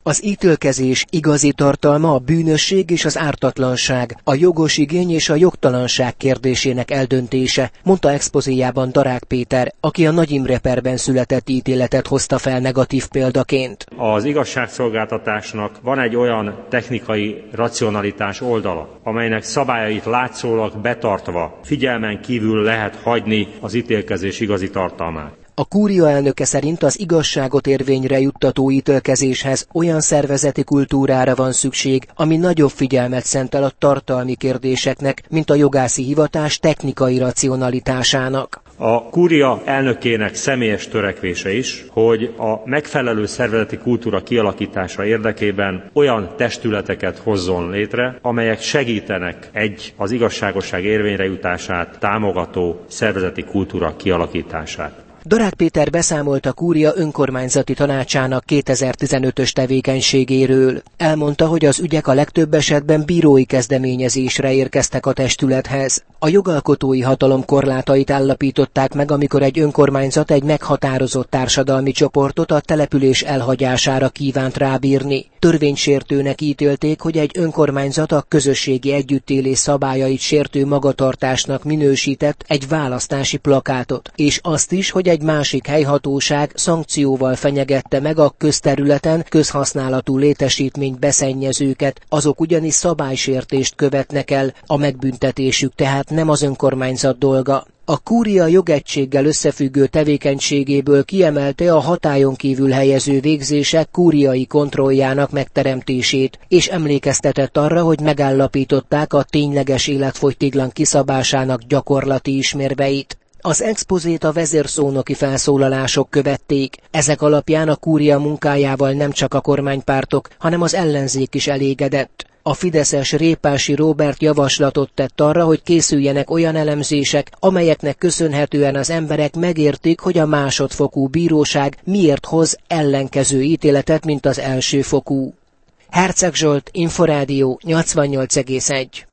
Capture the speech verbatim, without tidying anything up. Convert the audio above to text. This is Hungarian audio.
Az ítélkezés igazi tartalma a bűnösség és az ártatlanság, a jogos igény és a jogtalanság kérdésének eldöntése, mondta expozéjában Darák Péter, aki a Nagy Imre perben született ítéletet hozta fel negatív példaként. Az igazságszolgáltatásnak van egy olyan technikai racionalitás oldala, amelynek szabályait látszólag betartva figyelmen kívül lehet hagyni az ítélkezés igazi tartalmát. A kúria elnöke szerint az igazságot érvényre juttató ítélkezéshez olyan szervezeti kultúrára van szükség, ami nagyobb figyelmet szentel a tartalmi kérdéseknek, mint a jogászi hivatás technikai racionalitásának. A kúria elnökének személyes törekvése is, hogy a megfelelő szervezeti kultúra kialakítása érdekében olyan testületeket hozzon létre, amelyek segítenek egy az igazságosság érvényre jutását támogató szervezeti kultúra kialakítását. Darák Péter beszámolt a kúria önkormányzati tanácsának kétezer-tizenötös tevékenységéről. Elmondta, hogy az ügyek a legtöbb esetben bírói kezdeményezésre érkeztek a testülethez. A jogalkotói hatalom korlátait állapították meg, amikor egy önkormányzat egy meghatározott társadalmi csoportot a település elhagyására kívánt rábírni. Törvénysértőnek ítélték, hogy egy önkormányzat a közösségi együttélés szabályait sértő magatartásnak minősített egy választási plakátot, és azt is, hogy egy másik helyhatóság szankcióval fenyegette meg a közterületen közhasználatú létesítményt beszennyezőket, azok ugyanis szabálysértést követnek el, a megbüntetésük tehát nem az önkormányzat dolga. A kúria jogegységgel összefüggő tevékenységéből kiemelte a hatályon kívül helyező végzések kúriai kontrolljának megteremtését, és emlékeztetett arra, hogy megállapították a tényleges életfogytiglan kiszabásának gyakorlati ismérveit. Az expozét a vezérszónoki felszólalások követték. Ezek alapján a kúria munkájával nem csak a kormánypártok, hanem az ellenzék is elégedett. A fideszes Répási Róbert javaslatot tett arra, hogy készüljenek olyan elemzések, amelyeknek köszönhetően az emberek megértik, hogy a másodfokú bíróság miért hoz ellenkező ítéletet, mint az elsőfokú. Herceg Zsolt, Inforádió nyolcvannyolc egész egy.